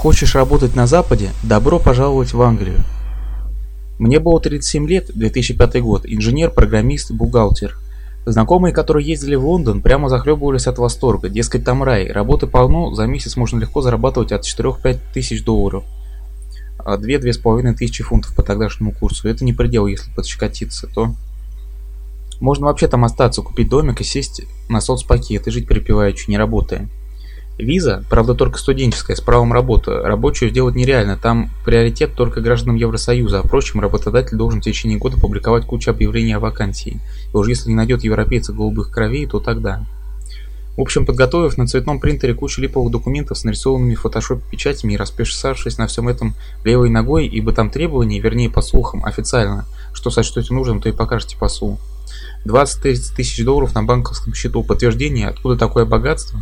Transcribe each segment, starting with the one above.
Хочешь работать на Западе? Добро пожаловать в Англию. Мне было 37 лет, 2005 год, инженер, программист, бухгалтер. Знакомые, которые ездили в Лондон, прямо захлебывались от восторга. Дескать, там рай, работы полно, за месяц можно легко зарабатывать от 4-5 тысяч долларов. 2-2,5 тысячи фунтов по тогдашнему курсу. Это не предел, если подщекотиться, то... Можно вообще там остаться, купить домик и сесть на соцпакет и жить припеваючи, не работая. Виза, правда только студенческая, с правом работы. Рабочую сделать нереально, там приоритет только гражданам Евросоюза, а впрочем, работодатель должен в течение года публиковать кучу объявлений о вакансии. И уж если не найдет европейца голубых кровей, то тогда. В общем, подготовив на цветном принтере кучу липовых документов с нарисованными в фотошопе печатями и расписавшись на всем этом левой ногой, ибо там требования, вернее по слухам, официально, что сочтете нужным, то и покажете послу. 20-30 тысяч долларов на банковском счету, подтверждение, откуда такое богатство?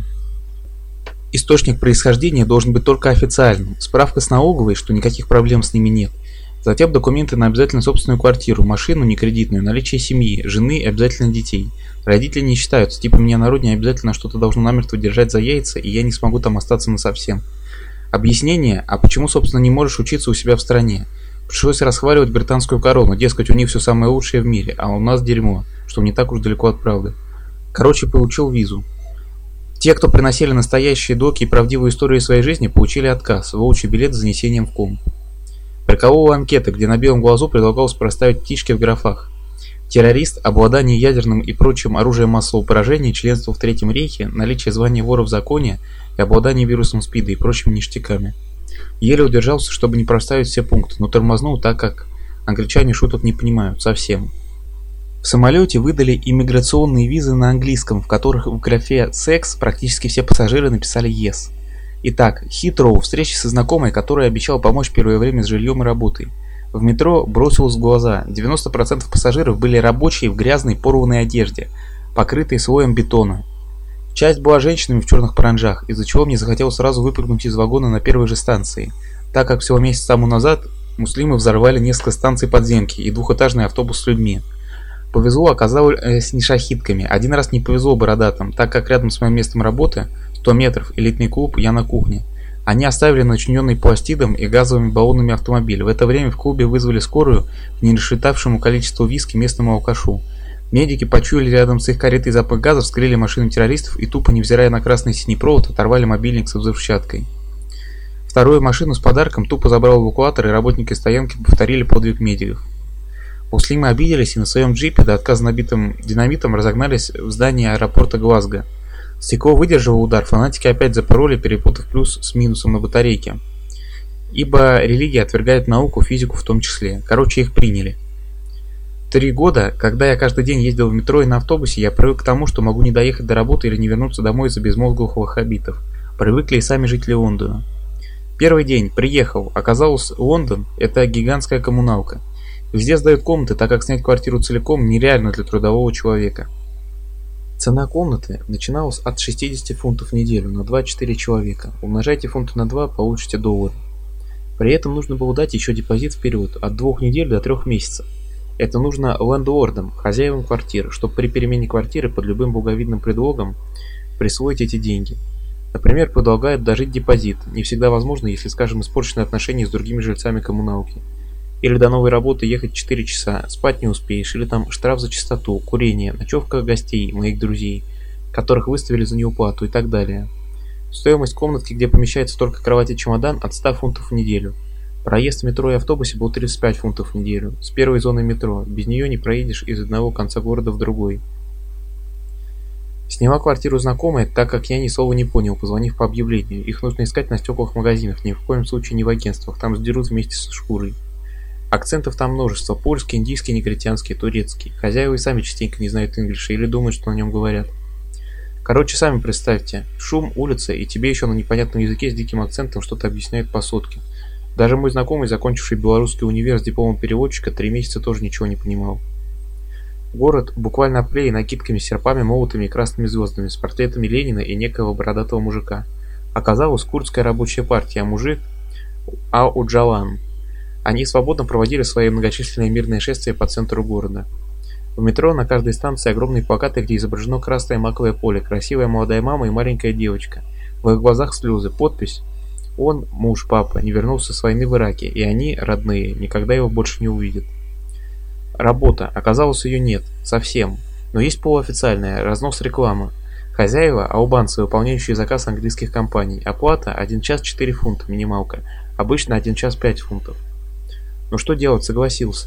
Источник происхождения должен быть только официальным, справка с налоговой, что никаких проблем с ними нет. Затем документы на обязательно собственную квартиру, машину не кредитную, наличие семьи, жены и обязательно детей. Родители не считаются, типа меня на родине обязательно что-то должно намертво держать за яйца, и я не смогу там остаться насовсем. Объяснение, а почему, собственно, не можешь учиться у себя в стране? Пришлось расхваливать британскую корону, дескать, у них все самое лучшее в мире, а у нас дерьмо, что не так уж далеко от правды. Короче, получил визу. Те, кто приносили настоящие доки и правдивую историю своей жизни, получили отказ, волчий билет с занесением в ком. Приколол анкеты, где на белом глазу предлагалось проставить птички в графах. Террорист, обладание ядерным и прочим оружием массового поражения, членство в Третьем рейхе, наличие звания вора в законе и обладание вирусом СПИДа и прочими ништяками. Еле удержался, чтобы не проставить все пункты, но тормознул, так как англичане шуток не понимают совсем. В самолете выдали иммиграционные визы на английском, в которых в графе «секс» практически все пассажиры написали «yes». Итак, Хитроу, встреча со знакомой, которая обещала помочь первое время с жильем и работой. В метро бросилось в глаза, 90% пассажиров были рабочие в грязной порванной одежде, покрытой слоем бетона. Часть была женщинами в черных паранджах, из-за чего мне захотелось сразу выпрыгнуть из вагона на первой же станции, так как всего месяц тому назад муслимы взорвали несколько станций подземки и двухэтажный автобус с людьми. Повезло, оказалось, не шахидками. Один раз не повезло бородатым, так как рядом с моим местом работы, 100 метров, элитный клуб, я на кухне. Они оставили начиненный пластидом и газовыми баллонами автомобиль. В это время в клубе вызвали скорую к нерассчитавшему количеству виски местному алкашу. Медики почуяли рядом с их каретой запах газа, вскрыли машину террористов и тупо, невзирая на красный синий провод, оторвали мобильник со взрывчаткой. Вторую машину с подарком тупо забрал эвакуатор, и работники стоянки повторили подвиг медиков. Муслимы обиделись и на своем джипе, до отказа набитым динамитом, разогнались в здание аэропорта Глазго. Стекло выдержало удар, фанатики опять запороли, перепутав плюс с минусом на батарейке. Ибо религия отвергает науку, физику в том числе. Короче, их приняли. 3 года, когда я каждый день ездил в метро и на автобусе, я привык к тому, что могу не доехать до работы или не вернуться домой из-за безмозглых ваххабитов. Привыкли и сами жители Лондона. Первый день, приехал, оказалось, Лондон – это гигантская коммуналка. Везде сдают комнаты, так как снять квартиру целиком нереально для трудового человека. Цена комнаты начиналась от 60 фунтов в неделю на 2-4 человека. Умножайте фунты на 2, получите $. При этом нужно было дать еще депозит вперед от 2 недель до 3 месяцев. Это нужно лендлордам, хозяевам квартиры, чтобы при перемене квартиры под любым благовидным предлогом присвоить эти деньги. Например, предлагают дожить депозит. Не всегда возможно, если, скажем, испорчены отношения с другими жильцами коммуналки. Или до новой работы ехать 4 часа, спать не успеешь, или там штраф за чистоту, курение, ночевка гостей, моих друзей, которых выставили за неуплату и так далее. Стоимость комнатки, где помещается только кровать и чемодан, от 100 фунтов в неделю. Проезд в метро и автобусе был 35 фунтов в неделю, с первой зоны метро, без нее не проедешь из одного конца города в другой. Сняла квартиру знакомая, так как я ни слова не понял, позвонив по объявлению. Их нужно искать на стеклах магазинах, ни в коем случае не в агентствах, там сдерут вместе с шкурой. Акцентов там множество: польский, индийский, негритянский, турецкий. Хозяева и сами частенько не знают инглиша или думают, что на нем говорят. Короче, сами представьте, шум, улица, и тебе еще на непонятном языке с диким акцентом что-то объясняют по сотке. Даже мой знакомый, закончивший белорусский универ с дипломом переводчика, 3 месяца тоже ничего не понимал. Город буквально оплеен накидками, серпами, молотами и красными звездами, с портретами Ленина и некоего бородатого мужика. Оказалось, курдская рабочая партия, а мужик – Ау-Джалан. Они свободно проводили свои многочисленные мирные шествия по центру города. В метро на каждой станции огромные плакаты, где изображено красное маковое поле, красивая молодая мама и маленькая девочка. В их глазах слезы, подпись Он, муж, папа, не вернулся с войны в Ираке, и они, родные, никогда его больше не увидят. Работа. Оказалось, ее нет. Совсем. Но есть полуофициальная, разнос рекламы. Хозяева – аубанцы, выполняющие заказ английских компаний. Оплата – 1 час 4 фунта, минималка. Обычно 1 час 5 фунтов. Но что делать, согласился.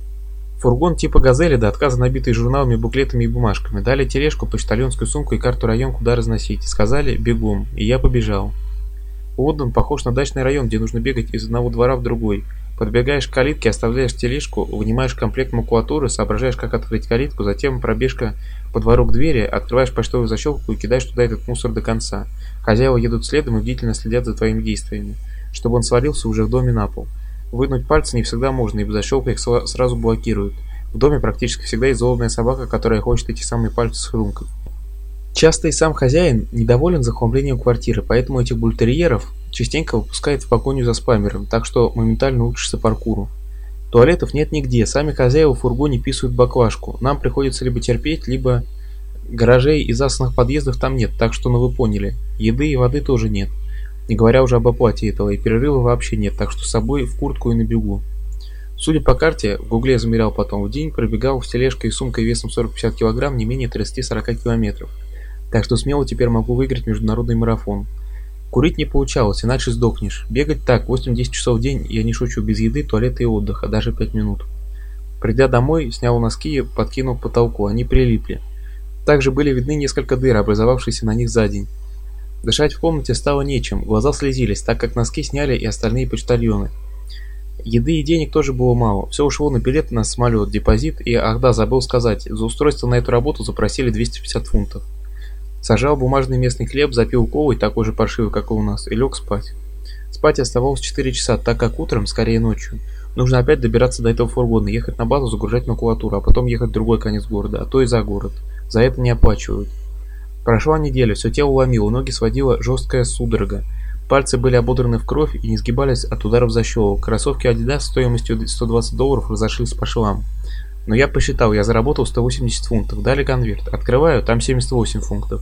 Фургон типа «Газели» до отказа набитый журналами, буклетами и бумажками. Дали тележку, почтальонскую сумку и карту район, куда разносить. Сказали «бегом», и я побежал. Лондон похож на дачный район, где нужно бегать из одного двора в другой. Подбегаешь к калитке, оставляешь тележку, вынимаешь комплект макулатуры, соображаешь, как открыть калитку, затем пробежка по двору к двери, открываешь почтовую защелку и кидаешь туда этот мусор до конца. Хозяева едут следом и бдительно следят за твоими действиями, чтобы он свалился уже в доме на пол. Вынуть пальцы не всегда можно, ибо защелка их сразу блокирует. В доме практически всегда есть злобная собака, которая хочет эти самые пальцы схрумкать. Часто и сам хозяин недоволен захламлением квартиры, поэтому этих бультерьеров частенько выпускает в погоню за спамером, так что моментально учишься паркуру. Туалетов нет нигде, сами хозяева в фургоне писают баклажку. Нам приходится либо терпеть, либо гаражей и засанных подъездов там нет, так что, ну вы поняли, еды и воды тоже нет. Не говоря уже об оплате этого, и перерыва вообще нет, так что с собой в куртку и на бегу. Судя по карте, в гугле замерял потом, в день пробегал с тележкой и сумкой весом 40-50 килограмм не менее 30-40 километров. Так что смело теперь могу выиграть международный марафон. Курить не получалось, иначе сдохнешь. Бегать так, 8-10 часов в день, я не шучу, без еды, туалета и отдыха, даже 5 минут. Придя домой, снял носки и подкинул к потолку, они прилипли. Также были видны несколько дыр, образовавшиеся на них за день. Дышать в комнате стало нечем, глаза слезились, так как носки сняли и остальные почтальоны. Еды и денег тоже было мало, все ушло на билеты на самолет, депозит и, ах да, забыл сказать, за устройство на эту работу запросили 250 фунтов. Сажал бумажный местный хлеб, запил колой, такой же паршивый, как и у нас, и лег спать. Спать оставалось 4 часа, так как утром, скорее ночью, нужно опять добираться до этого фургона, ехать на базу, загружать макулатуру, а потом ехать в другой конец города, а то и за город. За это не оплачивают. Прошла неделя, все тело ломило, ноги сводила жесткая судорога. Пальцы были ободраны в кровь и не сгибались от ударов защелок. Кроссовки Adidas стоимостью $120 разошлись по швам. Но я посчитал, я заработал 180 фунтов. Дали конверт. Открываю, там 78 фунтов.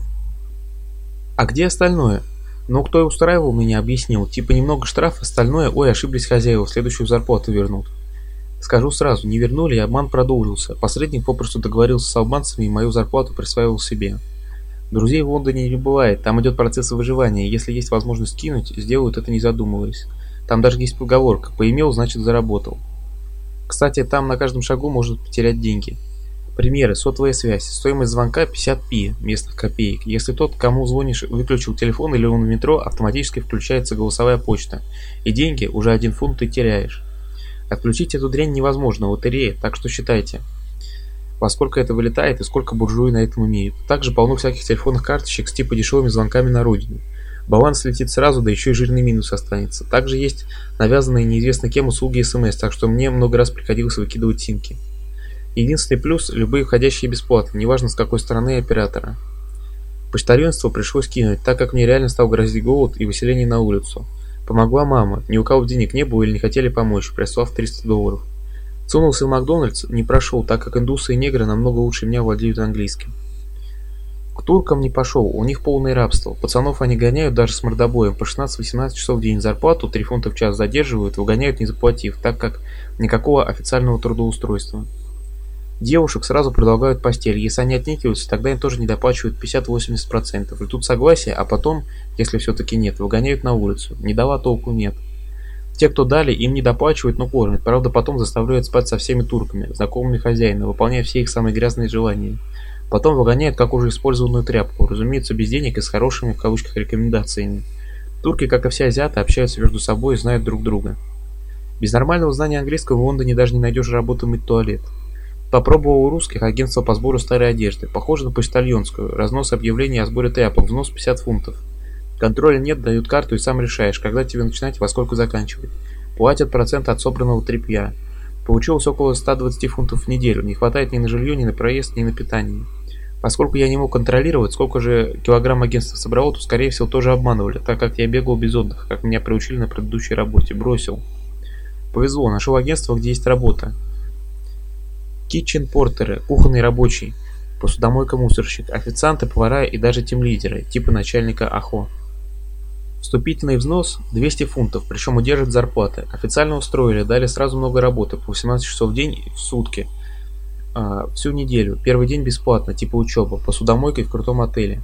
А где остальное? Ну, кто и устраивал меня, объяснил. Типа немного штраф, остальное, ой, ошиблись хозяева, следующую зарплату вернут. Скажу сразу, не вернули, и обман продолжился. Посредник попросту договорился с албанцами и мою зарплату присваивал себе. Друзей в Лондоне не бывает, там идет процесс выживания, если есть возможность кинуть, сделают это не задумываясь. Там даже есть поговорка «поимел, значит заработал». Кстати, там на каждом шагу может потерять деньги. Примеры: сотовая связь, стоимость звонка 50p местных копеек. Если тот, кому звонишь, выключил телефон или он в метро, автоматически включается голосовая почта, и деньги, уже 1 фунт ты теряешь. Отключить эту дрянь невозможно, лотерея, так что считайте, во сколько это вылетает и сколько буржуи на этом имеют. Также полно всяких телефонных карточек с типа дешевыми звонками на родину. Баланс летит сразу, да еще и жирный минус останется. Также есть навязанные неизвестно кем услуги СМС, так что мне много раз приходилось выкидывать симки. Единственный плюс – любые входящие бесплатно, неважно с какой стороны оператора. Почтальонство пришлось кинуть, так как мне реально стал грозить голод и выселение на улицу. Помогла мама, ни у кого денег не было или не хотели помочь, прислав $300. Сунулся в Макдональдс, не прошел, так как индусы и негры намного лучше меня владеют английским. К туркам не пошел, у них полное рабство. Пацанов они гоняют даже с мордобоем по 16-18 часов в день, зарплату 3 фунта в час задерживают, выгоняют не заплатив, так как никакого официального трудоустройства. Девушек сразу предлагают постель, если они отнекиваются, тогда им тоже недоплачивают 50-80%. И тут согласие, а потом, если все-таки нет, выгоняют на улицу. Не дала толку нет. Те, кто дали, им не доплачивают, но кормят. Правда, потом заставляют спать со всеми турками, знакомыми хозяина, выполняя все их самые грязные желания. Потом выгоняют как уже использованную тряпку, разумеется, без денег и с хорошими, в кавычках, рекомендациями. Турки, как и все азиаты, общаются между собой и знают друг друга. Без нормального знания английского в Лондоне даже не найдешь работу мыть туалет. Попробовал у русских агентство по сбору старой одежды, похоже на почтальонскую, разнос объявлений о сборе тряпок, взнос 50 фунтов. Контроля нет, дают карту и сам решаешь, когда тебе начинать, во сколько заканчивать. Платят процент от собранного тряпья. Получилось около 120 фунтов в неделю, не хватает ни на жилье, ни на проезд, ни на питание. Поскольку я не мог контролировать, сколько же килограмм агентство собрало, то скорее всего тоже обманывали, так как я бегал без отдыха, как меня приучили на предыдущей работе, бросил. Повезло, нашел агентство, где есть работа. Китчен-портеры, кухонный рабочий, посудомойка-мусорщик, официанты, повара и даже тимлидеры, типа начальника АХО. Вступительный взнос 200 фунтов, причем удержат зарплаты. Официально устроили, дали сразу много работы, по 18 часов в день в сутки. Всю неделю. Первый день бесплатно, типа учеба, посудомойкой в крутом отеле.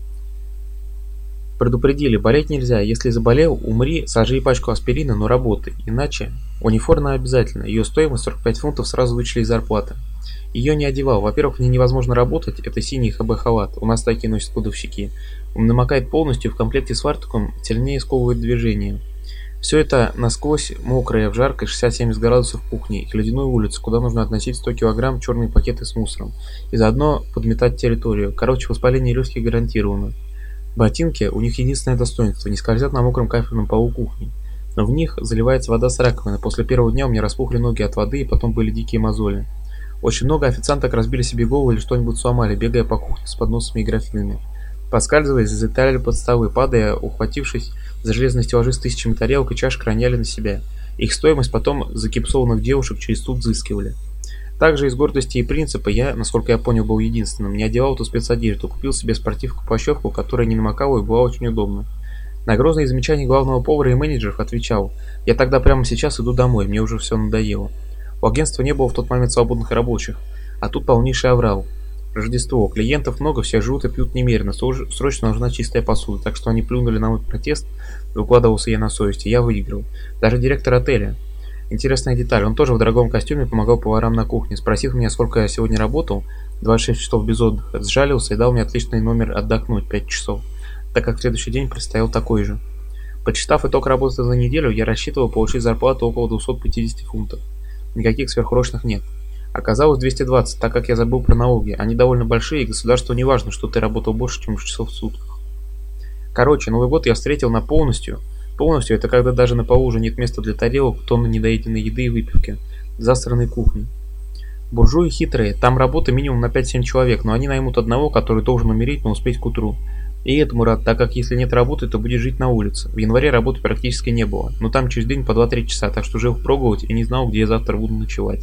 Предупредили, болеть нельзя, если заболел, умри, сожри пачку аспирина, но работай, иначе униформа обязательно, ее стоимость 45 фунтов сразу вычли из зарплаты. Ее не одевал, во-первых, мне невозможно работать, это синий ХБ-халат, у нас такие носят кладовщики. Он намокает полностью, в комплекте с фартуком сильнее сковывает движение. Все это насквозь мокрое, в жаркой 60-70 градусов кухне и ледяную улицу, куда нужно относить 100 килограмм черные пакеты с мусором и заодно подметать территорию. Короче, воспаление легких гарантировано. Ботинки у них единственное достоинство, не скользят на мокром кафельном полу кухни. Но в них заливается вода с раковины. После первого дня у меня распухли ноги от воды и потом были дикие мозоли. Очень много официанток разбили себе голову или что-нибудь сломали, бегая по кухне с подносами и графинами. Поскальзываясь, залетали под столы, падая, ухватившись за железные стеллажи с тысячами тарелок и чашек, роняли на себя. Их стоимость потом загипсованных девушек через суд взыскивали. Также из гордости и принципа я, насколько я понял, был единственным. Не одевал эту спецодежду, купил себе спортивку-плащевку, которая не намокала и была очень удобна. На грозные замечания главного повара и менеджеров отвечал: «Я тогда прямо сейчас иду домой, мне уже все надоело». У агентства не было в тот момент свободных рабочих, а тут полнейший аврал. Рождество, клиентов много, все жрут и пьют немерено, срочно нужна чистая посуда, так что они плюнули на мой протест, выкладывался я на совести, я выиграл. Даже директор отеля. Интересная деталь, он тоже в дорогом костюме помогал поварам на кухне, спросив меня, сколько я сегодня работал, 26 часов без отдыха, сжалился и дал мне отличный номер отдохнуть 5 часов, так как в следующий день предстоял такой же. Подсчитав итог работы за неделю, я рассчитывал получить зарплату около 250 фунтов. Никаких сверхурочных нет. Оказалось 220, так как я забыл про налоги. Они довольно большие, и государству не важно, что ты работал больше, чем 6 часов в сутках. Короче, Новый год я встретил на полностью. Полностью это когда даже на полу уже нет места для тарелок, тонны недоеденной еды и выпивки. Засранной кухни. Буржуи хитрые, там работа минимум на 5-7 человек, но они наймут одного, который должен умереть, но успеть к утру. И этому рад, так как если нет работы, то будет жить на улице. В январе работы практически не было, но там через день по 2-3 часа, так что жил впроголодь и не знал, где я завтра буду ночевать.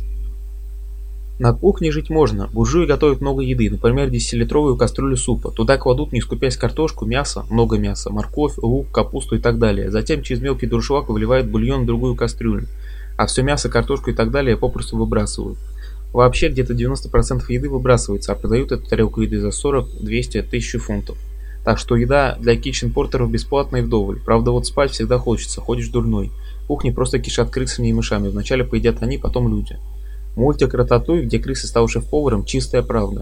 На кухне жить можно. Буржуи готовят много еды, например, 10-литровую кастрюлю супа. Туда кладут, не скупясь, картошку, мясо, много мяса, морковь, лук, капусту и так далее. Затем через мелкий дуршлаг выливают бульон в другую кастрюлю. А все мясо, картошку и так далее попросту выбрасывают. Вообще где-то 90% еды выбрасывается, а продают эту тарелку еды за 40, 200, 1000 фунтов. Так что еда для китчен-портеров бесплатная и вдоволь. Правда, вот спать всегда хочется, ходишь дурной. Кухни просто кишат крысами и мышами. Вначале поедят они, потом люди. Мультик «Рататуй», где крыса стал шеф-поваром, чистая правда.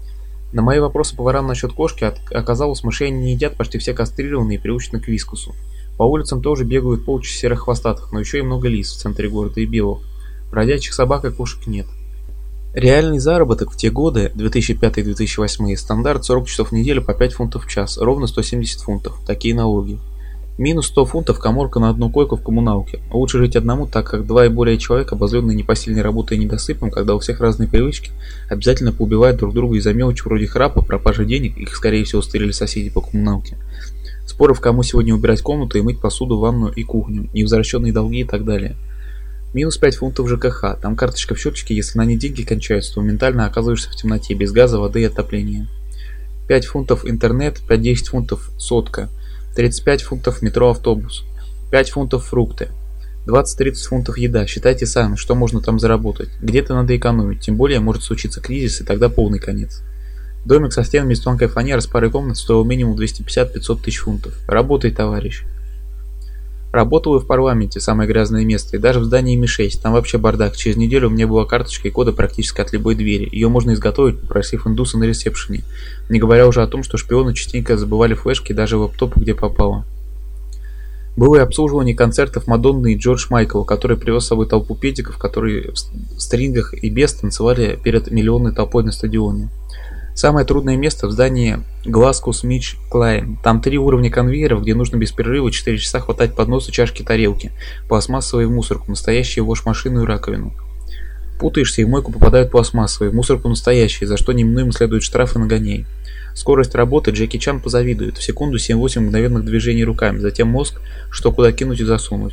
На мои вопросы поварам насчет кошки оказалось, мышей не едят, почти все кастрированные и приучены к вискусу. По улицам тоже бегают полчища серых хвостатых, но еще и много лис в центре города и белых. Бродячих собак и кошек нет. Реальный заработок в те годы, 2005-2008, стандарт 40 часов в неделю по 5 фунтов в час, ровно 170 фунтов, такие налоги. Минус 100 фунтов каморка на одну койку в коммуналке. Лучше жить одному, так как два и более человек, обозленные непосильной работой и недосыпом, когда у всех разные привычки, обязательно поубивают друг друга из-за мелочи вроде храпа, пропажи денег, их скорее всего стырили соседи по коммуналке. Споров, кому сегодня убирать комнату и мыть посуду, ванну и кухню, невозвращенные долги и так далее. Минус 5 фунтов ЖКХ, там карточка в счетчике, если на ней деньги кончаются, то моментально оказываешься в темноте, без газа, воды и отопления. 5 фунтов интернет, 5-10 фунтов сотка. 35 фунтов метро-автобус, 5 фунтов фрукты, 20-30 фунтов еда. Считайте сами, что можно там заработать. Где-то надо экономить, тем более может случиться кризис и тогда полный конец. Домик со стенами из тонкой фанеры с парой комнат стоил минимум 250-500 тысяч фунтов. Работай, товарищ. Работал и в парламенте, самое грязное место, и даже в здании Ми-6, там вообще бардак. Через неделю у меня была карточка и кода практически от любой двери. Ее можно изготовить, попросив индуса на ресепшене. Не говоря уже о том, что шпионы частенько забывали флешки даже в лэптопы, где попало. Было и обслуживание концертов Мадонны и Джордж Майкл, который привез с собой толпу педиков, которые в стрингах и без танцевали перед миллионной толпой на стадионе. Самое трудное место в здании Гласкус Мич Клайн. Там 3 уровня конвейеров, где нужно без перерыва 4 часа хватать подносы, чашки, тарелки, пластмассовые в мусорку, настоящие в ваш-машину и раковину. Путаешься и в мойку попадают пластмассовые, в мусорку настоящие, за что неминуемо следует штраф и нагоняй. Скорость работы Джеки Чан позавидует. В секунду 7-8 мгновенных движений руками, затем мозг, что куда кинуть и засунуть.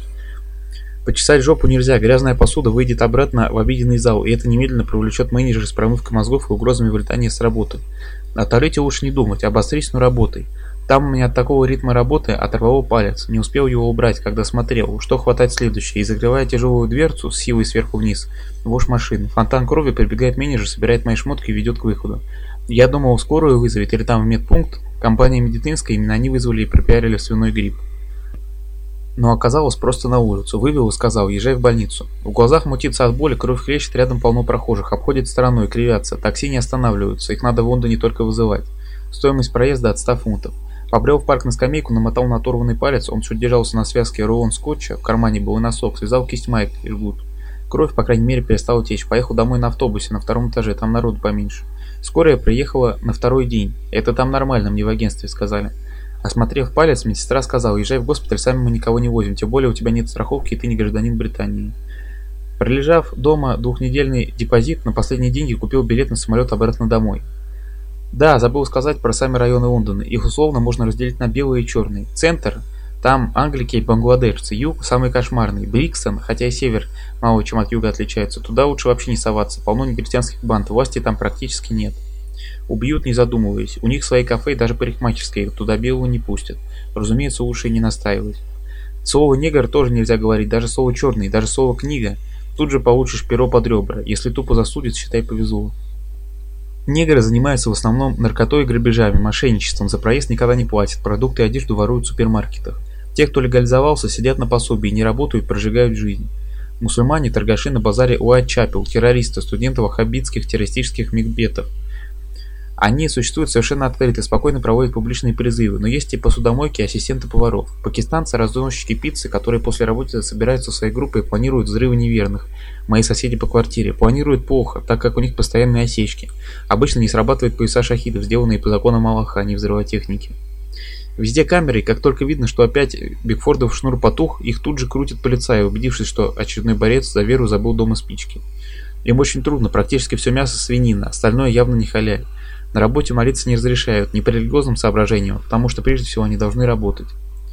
Почесать жопу нельзя, грязная посуда выйдет обратно в обеденный зал, и это немедленно привлечет менеджера с промывкой мозгов и угрозами вылетания с работы. О туалете лучше не думать, обострись, но работай. Там у меня от такого ритма работы оторвало палец, не успел его убрать, когда смотрел, что хватать следующее, и закрывая тяжелую дверцу с силой сверху вниз, вошь машины. Фонтан крови, прибегает менеджер, собирает мои шмотки и ведет к выходу. Я думал, скорую вызовет или там в медпункт. Компания медицинская, именно они вызвали и пропиарили свиной грипп. Но оказалось просто на улицу. Вывел и сказал: езжай в больницу. В глазах мутится от боли, кровь хлещет, рядом полно прохожих. Обходят стороной, кривятся. Такси не останавливаются, их надо в Лондоне только вызывать. Стоимость проезда от 100 фунтов. Побрел в парк на скамейку, намотал на оторванный палец, он чуть держался на связке рулон скотча, в кармане был и носок, связал кисть майки и жгут. Кровь, по крайней мере, перестала течь. Поехал домой на автобусе, на втором этаже, там народу поменьше. Скорая приехала на второй день. Это там нормально, мне в агентстве сказали. Осмотрев палец, медсестра сказала: езжай в госпиталь, сами мы никого не возим, тем более у тебя нет страховки и ты не гражданин Британии. Пролежав дома двухнедельный депозит, на последние деньги купил билет на самолет обратно домой. Да, забыл сказать про сами районы Лондона. Их условно можно разделить на белые и черные. Центр, там англики и бангладешцы. Юг самый кошмарный. Брикстон, хотя и север мало чем от юга отличается. Туда лучше вообще не соваться. Полно негритянских банд. Власти там практически нет. Убьют, не задумываясь. У них свои кафе и даже парикмахерские. Туда белого не пустят. Разумеется, лучше и не настаивать. Слово негр тоже нельзя говорить. Даже слово черный, даже слово книга. Тут же получишь перо под ребра. Если тупо засудят, считай, повезло. Негры занимаются в основном наркотой и грабежами, мошенничеством, за проезд никогда не платят, продукты и одежду воруют в супермаркетах. Те, кто легализовался, сидят на пособии, не работают, прожигают жизнь. Мусульмане, торгаши на базаре Уайтчапел, террористы, студенты ваххабитских террористических микбетов. Они существуют совершенно открыто, спокойно проводят публичные призывы, но есть и посудомойки, и ассистенты поваров. Пакистанцы, разносчики пиццы, которые после работы собираются в своей группы и планируют взрывы неверных. Мои соседи по квартире планируют плохо, так как у них постоянные осечки. Обычно не срабатывают пояса шахидов, сделанные по законам Аллаха, а не взрывотехники. Везде камеры, и как только видно, что опять Бигфордов шнур потух, их тут же крутят полицаи, убедившись, что очередной борец за веру забыл дома спички. Им очень трудно, практически все мясо свинина, остальное явно не халяль. На работе молиться не разрешают, не по религиозным соображениям, потому что прежде всего они должны работать.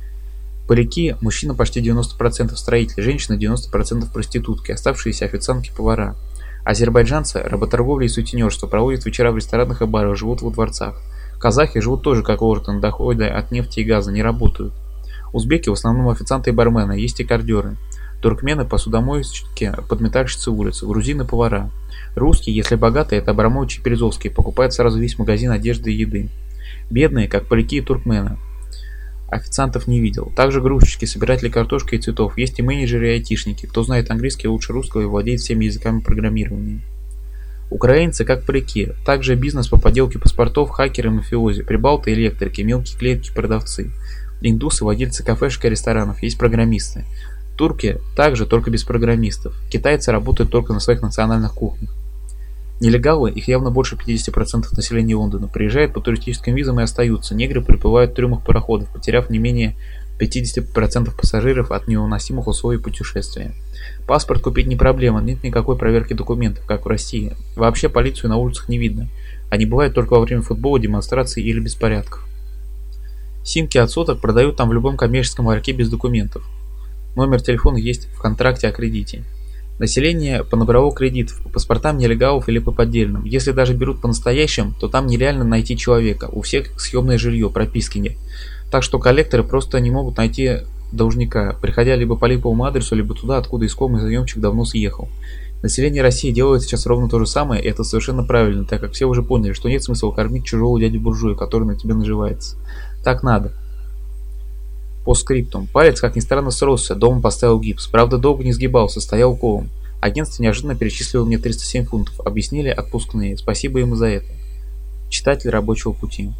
Парики, мужчина почти 90% строители, женщина 90% проститутки, оставшиеся официантки-повара. Азербайджанцы, работорговля и сутенерство, проводят вечера в ресторанах и барах, живут во дворцах. Казахи живут тоже как Ортон, доходы от нефти и газа, не работают. Узбеки в основном официанты и бармены, есть и кардеры. Туркмены, посудомойщики, подметальщицы улиц, грузины, повара. Русские, если богатые, это Абрамович и Березовский, покупают сразу весь магазин одежды и еды. Бедные, как поляки и туркмены. Официантов не видел. Также грузчики, собиратели картошки и цветов. Есть и менеджеры и айтишники. Кто знает английский лучше русского и владеет всеми языками программирования. Украинцы, как поляки. Также бизнес по подделке паспортов, хакеры, мафиози, прибалты, электрики, мелкие клетки, продавцы. Индусы, владельцы кафешек и ресторанов. Есть программисты. Турки также, только без программистов. Китайцы работают только на своих национальных кухнях. Нелегалы, их явно больше 50% населения Лондона, приезжают по туристическим визам и остаются. Негры приплывают в трюмах пароходов, потеряв не менее 50% пассажиров от невыносимых условий путешествия. Паспорт купить не проблема, нет никакой проверки документов, как в России. Вообще полицию на улицах не видно. Они бывают только во время футбола, демонстраций или беспорядков. Симки от соток продают там в любом коммерческом ларьке без документов. Номер телефона есть в контракте о кредите. Население понабрало кредитов по паспортам нелегалов или по поддельным. Если даже берут по-настоящим, то там нереально найти человека. У всех съемное жилье, прописки нет. Так что коллекторы просто не могут найти должника, приходя либо по липовому адресу, либо туда, откуда искомый заемщик давно съехал. Население России делает сейчас ровно то же самое, и это совершенно правильно, так как все уже поняли, что нет смысла кормить чужого дядю-буржуя, который на тебя наживается. Так надо. По скриптум. Палец, как ни странно, сросся, дома поставил гипс. Правда, долго не сгибался, стоял колом. Агентство неожиданно перечислило мне 307 фунтов. Объяснили отпускные. Спасибо ему за это. Читатель рабочего пути.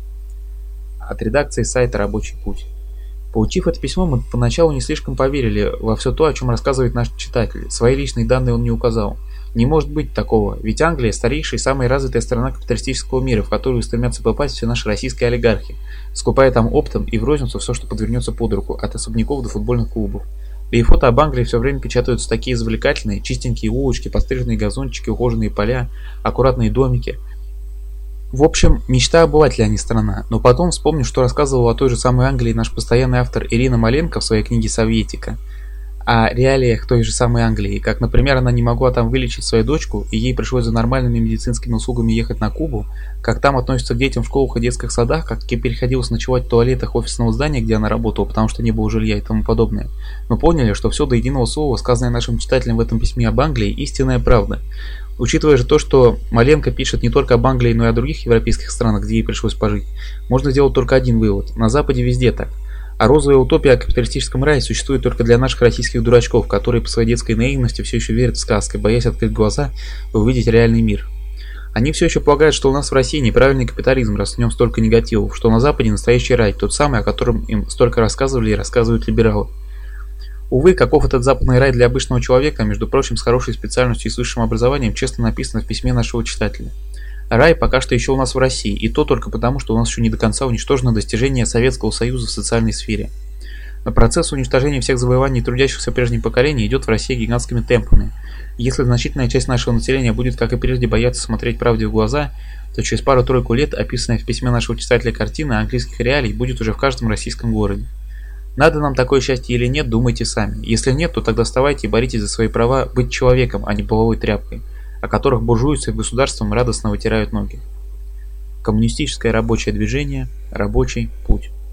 От редакции сайта «Рабочий путь». Получив это письмо, мы поначалу не слишком поверили во все то, о чем рассказывает наш читатель. Свои личные данные он не указал. Не может быть такого, ведь Англия – старейшая и самая развитая страна капиталистического мира, в которую стремятся попасть все наши российские олигархи, скупая там оптом и в розницу все, что подвернется под руку, от особняков до футбольных клубов. Да и фото об Англии все время печатаются такие завлекательные, чистенькие улочки, постриженные газончики, ухоженные поля, аккуратные домики. В общем, мечта обывателя, а не страна. Но потом вспомню, что рассказывал о той же самой Англии наш постоянный автор Ирина Маленко в своей книге «Советика». о реалиях той же самой Англии, как, например, она не могла там вылечить свою дочку, и ей пришлось за нормальными медицинскими услугами ехать на Кубу, как там относятся к детям в школах и детских садах, как ей приходилось ночевать в туалетах офисного здания, где она работала, потому что не было жилья и тому подобное. Мы поняли, что все до единого слова, сказанное нашим читателям в этом письме об Англии, истинная правда. Учитывая же то, что Маленко пишет не только об Англии, но и о других европейских странах, где ей пришлось пожить, можно сделать только один вывод: на Западе везде так. А розовая утопия о капиталистическом рае существует только для наших российских дурачков, которые по своей детской наивности все еще верят в сказки, боясь открыть глаза и увидеть реальный мир. Они все еще полагают, что у нас в России неправильный капитализм, раз в нем столько негативов, что на Западе настоящий рай, тот самый, о котором им столько рассказывали и рассказывают либералы. Увы, каков этот западный рай для обычного человека, между прочим, с хорошей специальностью и с высшим образованием, честно написано в письме нашего читателя. Рай пока что еще у нас в России, и то только потому, что у нас еще не до конца уничтожено достижение Советского Союза в социальной сфере. Но процесс уничтожения всех завоеваний трудящихся прежних поколений идет в России гигантскими темпами. И если значительная часть нашего населения будет, как и прежде, бояться смотреть правде в глаза, то через пару-тройку лет описанная в письме нашего читателя картина английских реалий будет уже в каждом российском городе. Надо нам такое счастье или нет, думайте сами. Если нет, то тогда вставайте и боритесь за свои права быть человеком, а не половой тряпкой, о которых буржуйцы и государством радостно вытирают ноги. Коммунистическое рабочее движение, рабочий путь.